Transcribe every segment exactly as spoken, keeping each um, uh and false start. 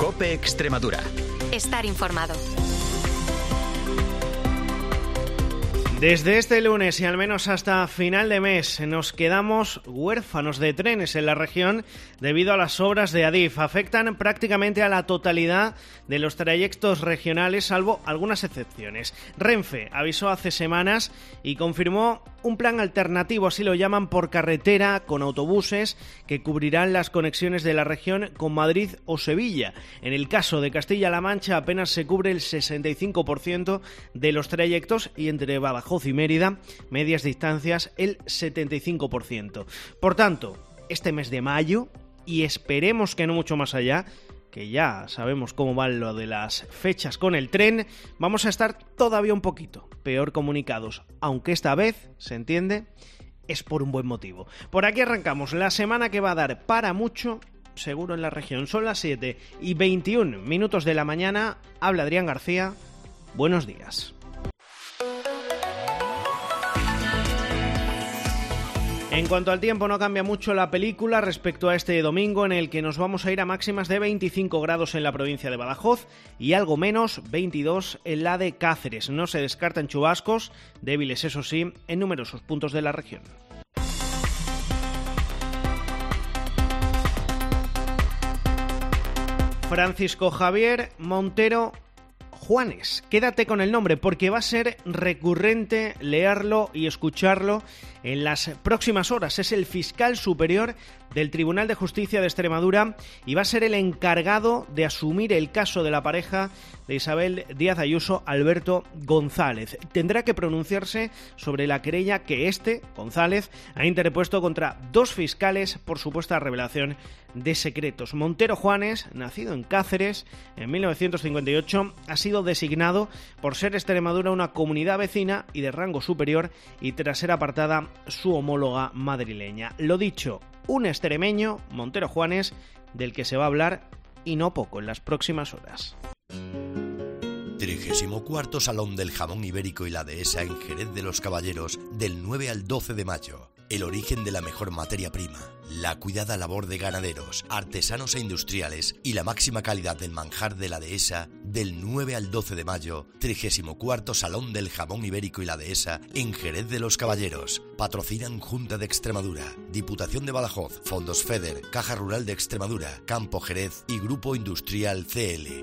COPE Extremadura. Estar informado. Desde este lunes y al menos hasta final de mes nos quedamos huérfanos de trenes en la región debido a las obras de Adif. Afectan prácticamente a la totalidad de los trayectos regionales, salvo algunas excepciones. Renfe avisó hace semanas y confirmó un plan alternativo, así lo llaman, por carretera con autobuses que cubrirán las conexiones de la región con Madrid o Sevilla. En el caso de Castilla-La Mancha apenas se cubre el sesenta y cinco por ciento de los trayectos y entre Badajoz y Mérida, medias distancias, el setenta y cinco por ciento. Por tanto, este mes de mayo, y esperemos que no mucho más allá, que ya sabemos cómo va lo de las fechas con el tren, vamos a estar todavía un poquito peor comunicados, aunque esta vez, se entiende, es por un buen motivo. Por aquí arrancamos la semana que va a dar para mucho, seguro, en la región. Son las siete y veintiún minutos de la mañana. Habla Adrián García. Buenos días. En cuanto al tiempo, no cambia mucho la película respecto a este domingo, en el que nos vamos a ir a máximas de veinticinco grados en la provincia de Badajoz y algo menos, veintidós en la de Cáceres. No se descartan chubascos, débiles eso sí, en numerosos puntos de la región. Francisco Javier Montero Juanes. Quédate con el nombre porque va a ser recurrente leerlo y escucharlo en las próximas horas. Es el fiscal superior del Tribunal de Justicia de Extremadura y va a ser el encargado de asumir el caso de la pareja de Isabel Díaz Ayuso, Alberto González. Tendrá que pronunciarse sobre la querella que este, González, ha interpuesto contra dos fiscales por supuesta revelación de secretos. Montero Juanes, nacido en Cáceres en mil novecientos cincuenta y ocho, ha sido designado por ser Extremadura una comunidad vecina y de rango superior y tras ser apartada su homóloga madrileña. Lo dicho, un extremeño, Montero Juanes, del que se va a hablar y no poco en las próximas horas. trigésimo cuarto Salón del Jamón Ibérico y la Dehesa en Jerez de los Caballeros del nueve al doce de mayo. El origen de la mejor materia prima, la cuidada labor de ganaderos, artesanos e industriales y la máxima calidad del manjar de la Dehesa del nueve al doce de mayo, trigésimo cuarto Salón del Jamón Ibérico y la Dehesa en Jerez de los Caballeros. Patrocinan Junta de Extremadura, Diputación de Badajoz, Fondos FEDER, Caja Rural de Extremadura, Campo Jerez y Grupo Industrial C L.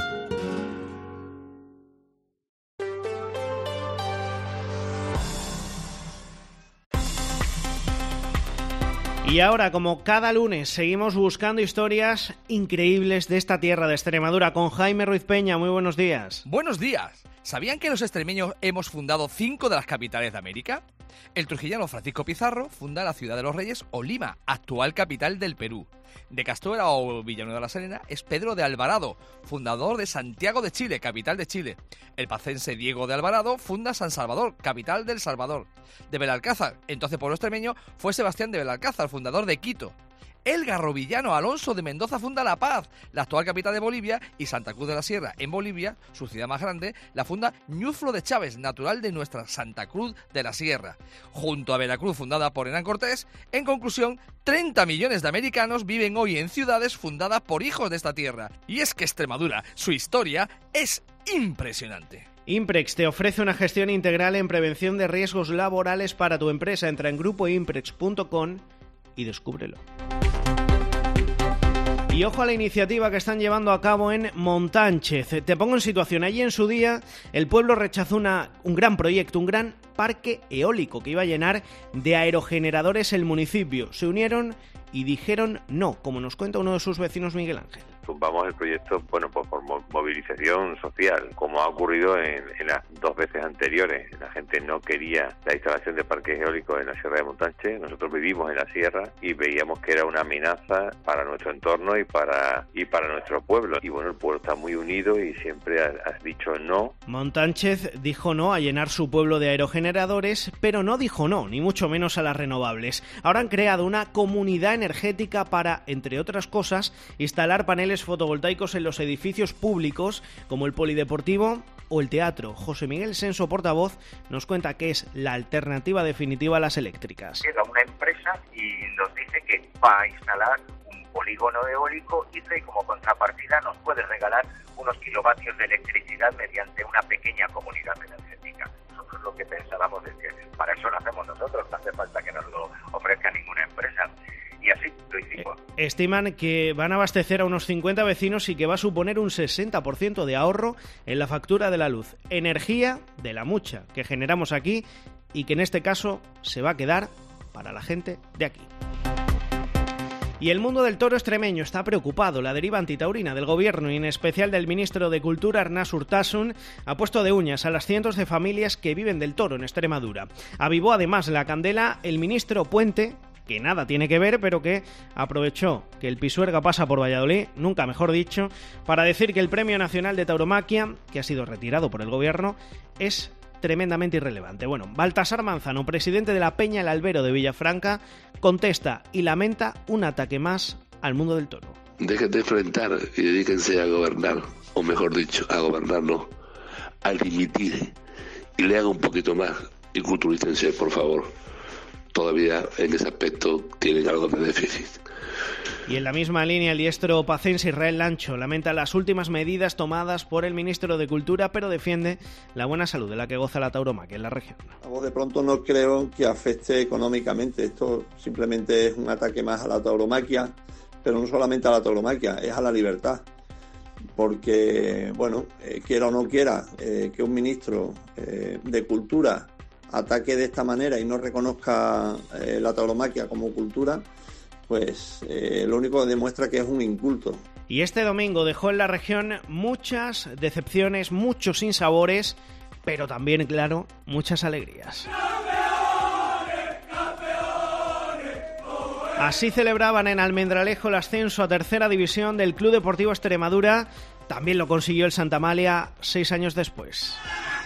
Y ahora, como cada lunes, seguimos buscando historias increíbles de esta tierra de Extremadura con Jaime Ruiz Peña. Muy buenos días. Buenos días. ¿Sabían que los extremeños hemos fundado cinco de las capitales de América? El trujillano Francisco Pizarro funda la ciudad de los Reyes o Lima, actual capital del Perú. De Castuera o Villanueva de la Serena es Pedro de Alvarado, fundador de Santiago de Chile, capital de Chile. El pacense Diego de Alvarado funda San Salvador, capital del Salvador. De Belalcázar, entonces pueblo extremeño, fue Sebastián de Belalcázar, fundador de Quito. El garrovillano Alonso de Mendoza funda La Paz, la actual capital de Bolivia, y Santa Cruz de la Sierra, en Bolivia, su ciudad más grande, la funda Ñuflo de Chávez, natural de nuestra Santa Cruz de la Sierra. Junto a Veracruz, fundada por Hernán Cortés, en conclusión, treinta millones de americanos viven hoy en ciudades fundadas por hijos de esta tierra. Y es que Extremadura, su historia, es impresionante. Imprex te ofrece una gestión integral en prevención de riesgos laborales para tu empresa. Entra en grupo imprex punto com y descúbrelo. Y ojo a la iniciativa que están llevando a cabo en Montánchez. Te pongo en situación. Allí en su día el pueblo rechazó una, un gran proyecto, un gran parque eólico que iba a llenar de aerogeneradores el municipio. Se unieron y dijeron no, como nos cuenta uno de sus vecinos, Miguel Ángel. Tumbamos el proyecto, bueno, pues por movilización social, como ha ocurrido en, en las dos veces anteriores. La gente no quería la instalación de parques eólicos en la Sierra de Montánchez. Nosotros vivimos en la sierra y veíamos que era una amenaza para nuestro entorno y para y para nuestro pueblo. Y bueno, el pueblo está muy unido y siempre has, has dicho no. Montánchez dijo no a llenar su pueblo de aerogeneradores, pero no dijo no, ni mucho menos a las renovables. Ahora han creado una comunidad energética para, entre otras cosas, instalar paneles fotovoltaicos en los edificios públicos como el polideportivo o el teatro. José Miguel Senso, portavoz, nos cuenta que es la alternativa definitiva a las eléctricas. Llega una empresa y nos dice que va a instalar un polígono eólico y como contrapartida nos puede regalar unos kilovatios de electricidad mediante una pequeña comunidad energética. Nosotros lo que pensábamos es que para eso lo hacemos nosotros, no hace falta que nos lo ofrezca ninguna empresa. Y así lo hicimos. Estiman que van a abastecer a unos cincuenta vecinos y que va a suponer un sesenta por ciento de ahorro en la factura de la luz. Energía de la mucha que generamos aquí y que en este caso se va a quedar para la gente de aquí. Y el mundo del toro extremeño está preocupado. La deriva antitaurina del gobierno y en especial del ministro de Cultura, Arnaz Urtasun, ha puesto de uñas a las cientos de familias que viven del toro en Extremadura. Avivó además la candela el ministro Puente, que nada tiene que ver, pero que aprovechó que el Pisuerga pasa por Valladolid, nunca mejor dicho, para decir que el Premio Nacional de Tauromaquia, que ha sido retirado por el gobierno, es tremendamente irrelevante. Bueno, Baltasar Manzano, presidente de la Peña El Albero de Villafranca, contesta y lamenta un ataque más al mundo del toro. Dejen de enfrentar y dedíquense a gobernar, o mejor dicho, a gobernar no, a dimitir, y lean un poquito más y culturícense, por favor. Todavía en ese aspecto tienen algo de déficit. Y en la misma línea, el diestro pacense Israel Lancho lamenta las últimas medidas tomadas por el ministro de Cultura, pero defiende la buena salud de la que goza la tauromaquia en la región. Vamos, de pronto no creo que afecte económicamente. Esto simplemente es un ataque más a la tauromaquia, pero no solamente a la tauromaquia, es a la libertad. Porque, bueno, eh, quiera o no quiera, eh, que un ministro eh, de Cultura ataque de esta manera y no reconozca eh, la tauromaquia como cultura, pues eh, lo único que demuestra que es un inculto. Y este domingo dejó en la región muchas decepciones, muchos sinsabores, pero también, claro, muchas alegrías. Así celebraban en Almendralejo el ascenso a tercera división del Club Deportivo Extremadura. También lo consiguió el Santa Amalia seis años después.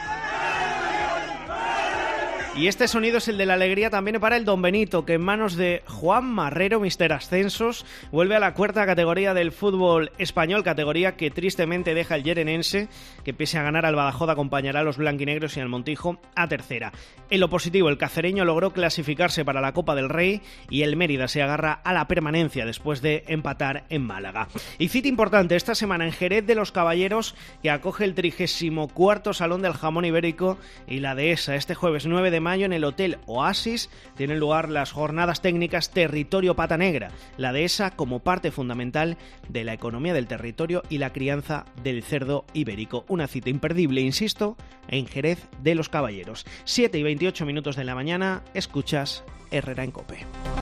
Y este sonido es el de la alegría también para el Don Benito, que en manos de Juan Marrero, mister Ascensos, vuelve a la cuarta categoría del fútbol español, categoría que tristemente deja el Llerenense, que pese a ganar al Badajoz acompañará a los blanquinegros y al Montijo a tercera. En lo positivo, el cacereño logró clasificarse para la Copa del Rey y el Mérida se agarra a la permanencia después de empatar en Málaga. Y cita importante esta semana en Jerez de los Caballeros, que acoge el trigésimo cuarto Salón del Jamón Ibérico y la Dehesa. Este jueves nueve de mayo en el Hotel Oasis tienen lugar las jornadas técnicas Territorio Pata Negra, la Dehesa como parte fundamental de la economía del territorio y la crianza del cerdo ibérico. Una cita imperdible, insisto, en Jerez de los Caballeros. siete y veintiocho minutos de la mañana, escuchas Herrera en COPE.